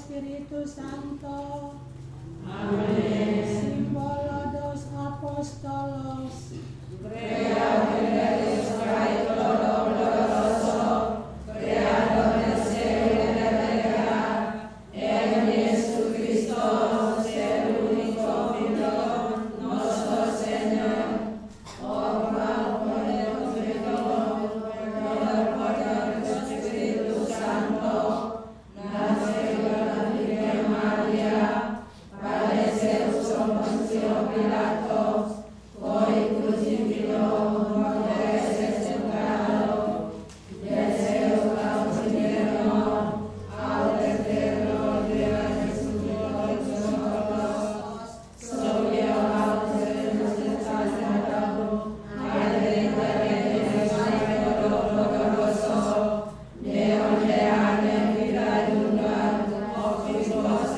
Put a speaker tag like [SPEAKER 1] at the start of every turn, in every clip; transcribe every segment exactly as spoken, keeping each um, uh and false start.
[SPEAKER 1] Espíritu Santo.
[SPEAKER 2] Amén.
[SPEAKER 1] Símbolo dos apóstolos.
[SPEAKER 2] Creador de Israel glorioso, Creador del cielo y de la tierra, en Jesucristo, el único Hijo, nuestro Señor, oh cual por el Espíritu, por el poder del Espíritu Santo, nació la Virgen María, padeció por Poncio Pilato, fue crucificado, muere sepultado, descendió al infierno, al tercer día resucitó de los muertos, subió al cielo, está sentado a la derecha de Israel glorioso, de donde ha de vida y lugar, oh Cristo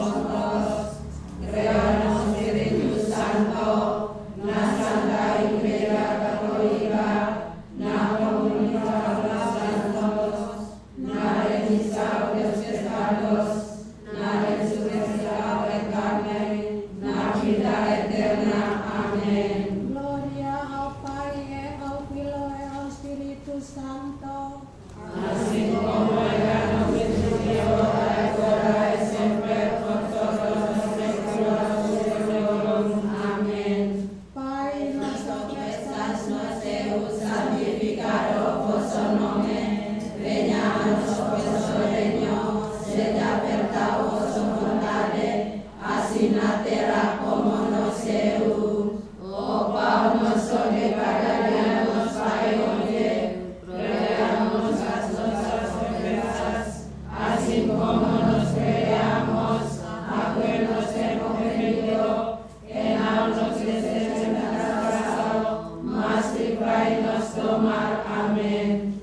[SPEAKER 2] estos creo en el Espíritu Santo, la Santa Iglesia Católica, la comunidad de los santos, la remisión de los pecados, la resurrección de carne, la vida eterna. Amén.
[SPEAKER 1] Gloria al Padre, al Hijo y al Espíritu Santo.
[SPEAKER 2] Así como era en el principio, ahora y siempre, por todos los siglos de los siglos. Amén.
[SPEAKER 1] Padre nuestro que estás en los cielos,
[SPEAKER 2] Santificado vuestro nombre, venga a nosotros vuestro reino, sea apertado vuestra voluntad, así en la tierra como en los cielos. Oh pan nuestro de cada día nos trae hoy, perdónanos nuestras ofensas, así como nos perdonamos a quienes nos hemos ofendido, que no nos dejes tentación, mas líbranos del mal. Amén.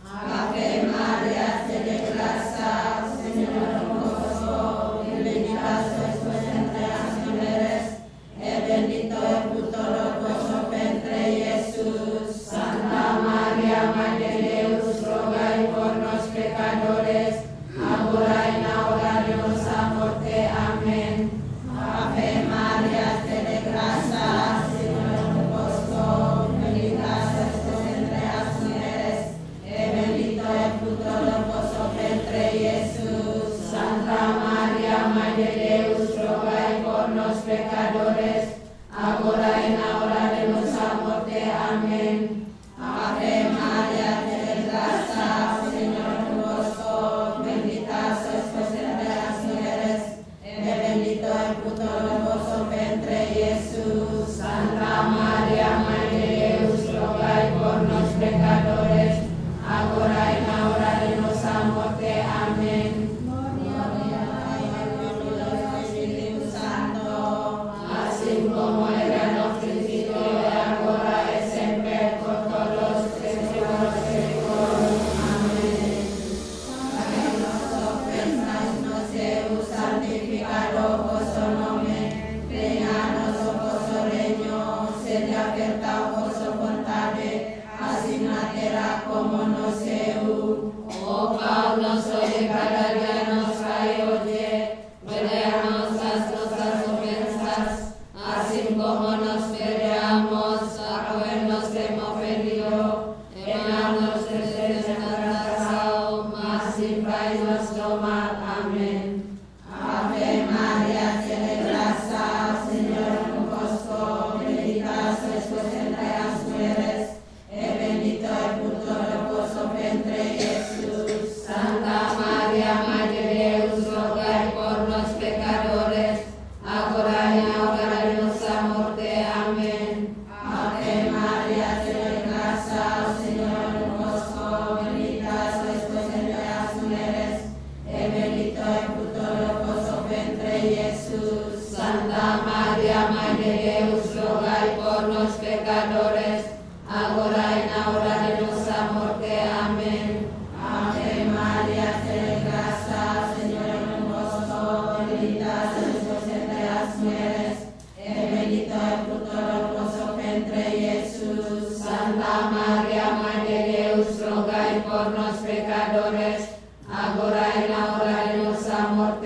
[SPEAKER 2] Ave María, llena de gracia, Señor es contigo, bendita sois vos entre las mujeres, y bendito es el fruto de vuestro vientre, Jesús. Santa María, Madre de Dios, ruega por los pecadores, ahora y en la hora de nuestra muerte. Amén. Ave María, llena de gracia, Señor es contigo, bendita sois vos entre las mujeres, y bendito es el fruto de vuestro vientre, Jesús. Santa María, Madre de Dios, ruega por los pecadores, ahora y en la hora de nuestra muerte. Amén. Ave María, llena de gracia, Señor es contigo, bendita sois vos entre las mujeres, y bendito es el fruto de vuestro vientre, Jesús. Santa María, Madre de Dios, ruega por los pecadores, ahora y en la hora de nuestra muerte. Amén.
[SPEAKER 1] gloria al Padre, al Hijo y al
[SPEAKER 2] Espíritu Santo, así como era en el principio, ahora y siempre,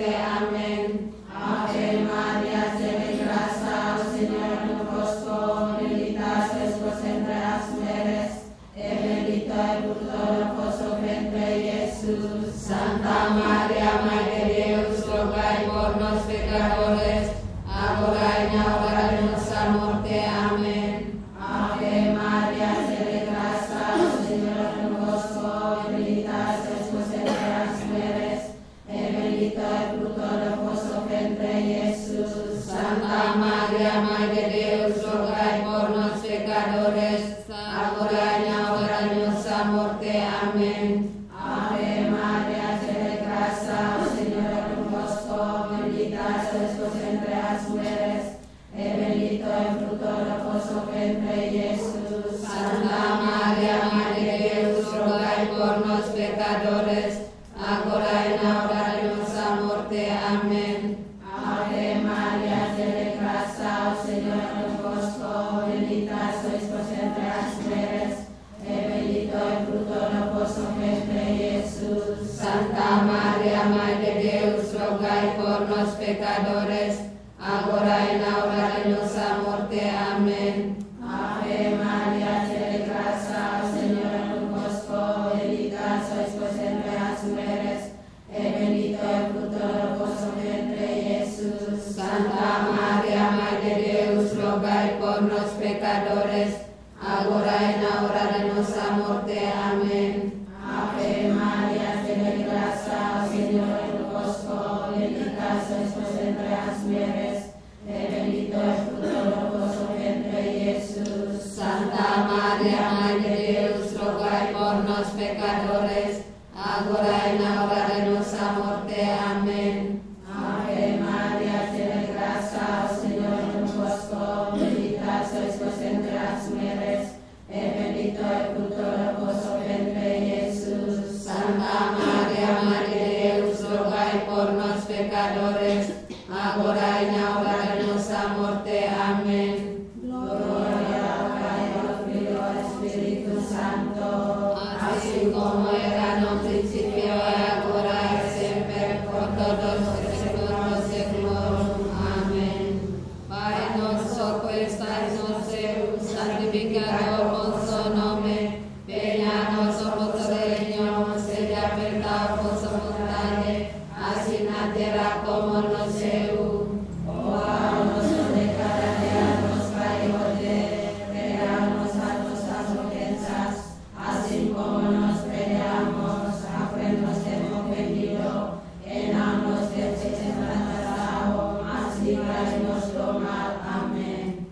[SPEAKER 2] morte. Amén. Ave María, llena de gracia, el Señor es convosco, bendita sois vos entre las mujeres, y bendito el fruto de vuestro vientre, Jesús. Santa María, Madre de Dios, ruega por nosotros pecadores, ahora y en la hora de nuestra muerte. Amén. Ave María, llena de gracia, el Señor es convosco, bendita sois vos entre las mujeres, y bendito el fruto de vuestro vientre, Jesús. Santa María, Madre de Dios, ruega por nosotros pecadores, ahora y en la hora de nuestra muerte. Amén. Ave María, llena de gracia, el Señor es convosco, bendita sois vos entre las mujeres, y bendito el fruto de vuestro vientre, Jesús. Santa María, Madre de Dios, ruega por nosotros pecadores, ahora y en la hora de nuestra muerte. Amén. Ave María, llena de gracia, el Señor es convosco, bendita sois vos entre las mujeres, y bendito el fruto de vuestro vientre, Jesús. Santa María, Madre de Dios, ruega por nosotros pecadores, ahora y en la hora de nuestra muerte. Amén. Ave María, llena de gracia, el Señor es convosco, bendita sois vos entre las mujeres, y bendito el fruto de vuestro vientre, Jesús. Santa María, Madre de Dios, ruega por nosotros pecadores, ahora y en la hora de nuestra muerte. Amén. Ave María, llena de gracia, el Señor es convosco, bendita sois vos entre las mujeres, y bendito el fruto de vuestro vientre, Jesús. Santa María, Madre de Dios, ruega por nosotros pecadores, ahora y en la hora de nuestra muerte. Amén. Ave María, llena de gracia, el Señor es convosco, bendita sois vos entre las mujeres, y bendito el fruto de vuestro vientre, Jesús. Santa María, Madre de Dios, ruega por nosotros pecadores, ahora y en la hora de nuestra muerte. Amén. Gloria al Padre, al Hijo y al Espíritu Santo, así como era en un principio, ahora y siempre, por todos los siglos de los siglos. Amén. Padre nuestro que estás en los cielos, santificado por su nombre, venga a nosotros vuestro reino, sea verdad vuestra voluntad, así en la tierra como en los cielos. Oh, a nosotros de cada día nos trae hoy, perdónanos a nuestras ofensas, así como nos perdonamos a los que hemos ofendido, y no nos dejes tentación, mas líbranos del mal. Amén.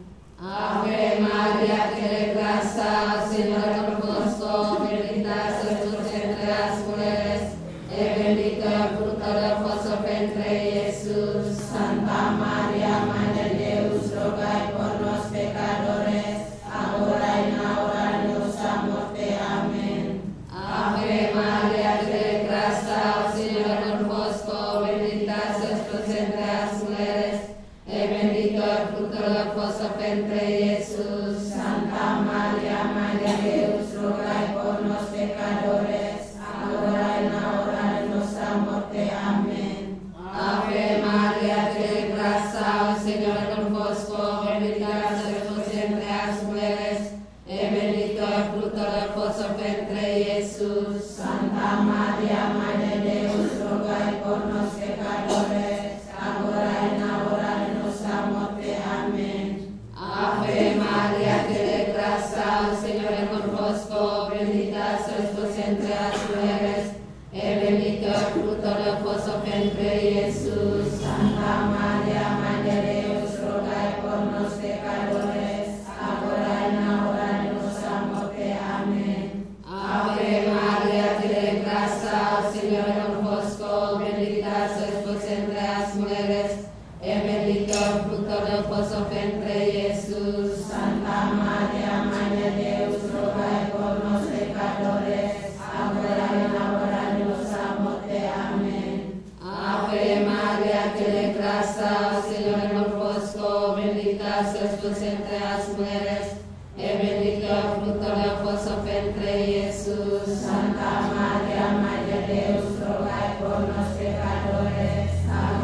[SPEAKER 2] Ave María, llena de gracia, el Señor es convosco, bendita sois vos entre las mujeres, y bendito el fruto de vuestro vientre, Jesús. Santa María, Madre de Dios, ruega por nosotros pecadores, ahora y en la hora de nuestra muerte. Amén. Ave María, llena de gracia, el Señor es convosco, bendita sois vos entre las mujeres, y bendito el fruto de vuestro vientre, Jesús. Santa María, Madre de Dios, ruega por nosotros pecadores, ahora y en la hora de nuestra muerte. Amén. Ave María, llena de gracia, el Señor es convosco, bendita sois vos entre las mujeres, y bendito el fruto de vuestro vientre, Jesús. Santa María, Madre de Dios, ruega por nosotros pecadores, ahora y en la hora de nuestra muerte. Amén. Ave María, llena de gracia, el Señor es convosco, bendita sois vos entre las mujeres, y bendito el fruto de vuestro vientre, Jesús. Santa María, Madre de Dios, ruega por nosotros pecadores, ahora y en la hora de nuestra muerte. Amén. Ave María, llena de gracia, el Señor es convosco, bendita sois vos entre las mujeres, y bendito el fruto de vuestro vientre, Jesús. Santa María, Madre de Dios, ruega por nosotros pecadores, ahora y en la hora de nuestra muerte. Amén. Ave María, llena de gracia, el Señor es convosco, bendita sois vos entre las mujeres, y bendito el fruto de vuestro vientre, Jesús. Santa María, Madre de Dios, ruega por nosotros pecadores, ahora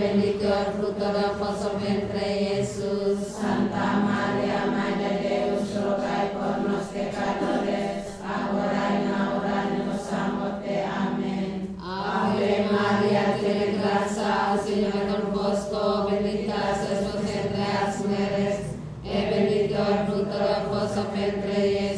[SPEAKER 2] bendito el fruto del vuestro vientre, Jesús. Santa María, Madre de Dios, ruega por nos pecadores, ahora y en la hora de nuestra muerte. Amén. Ave María, llena de gracia, el Señor es con vos, bendita sois vos entre las mujeres, y bendito el fruto de vuestro vientre, Jesús.